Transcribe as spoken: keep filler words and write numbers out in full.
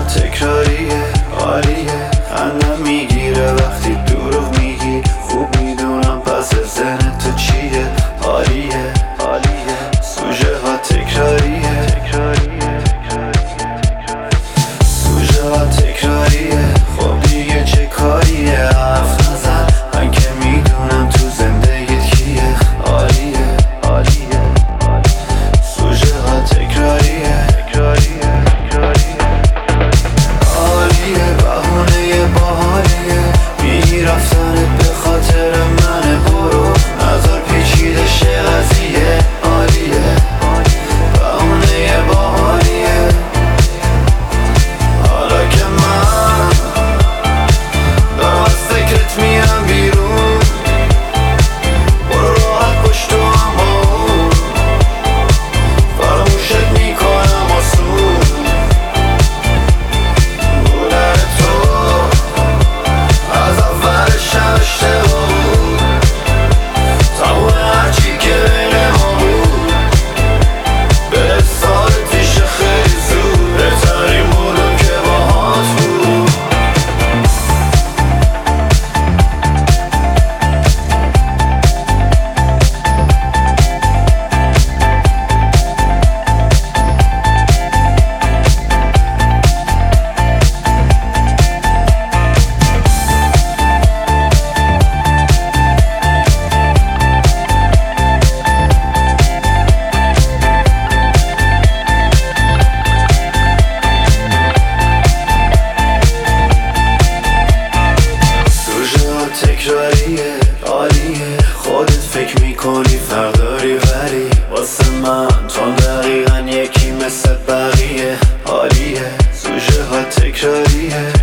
تکراریه، عالیه، خندم میگیره وقتی دروغ میگی. خوب میدونم پس زن تو چیه، عالیه عالیه، سوژه ها تکراریه، سوژه ها تکراریه. خب دیگه چه کاریه، حرف نزن، من که میدونم تو زندگیت کیه. عالیه عالیه، سوژه ها تکراریه، عالیه، بهونه باحالیه، میگی رفتنت به خاطر منه، برو نظر پیچیده شه قضیه. عالیه، بهونه باحالیه، حالا که من دارم از فکرت میرم بیرون، برو راحت پشت تو اما فراموشت میکنم آسون. بودن تو از اولش هم اشتباه بود، تموم هرچی که بین ما بود به سال پیش خیلی زود، بهترین بودم که باهات بود. تکراریه، عالیه، خودت فکر میکنی فرق داری ولی واسه من تو دقیقا یکی مثل بقیه. عالیه، سوژه ها تکراریه،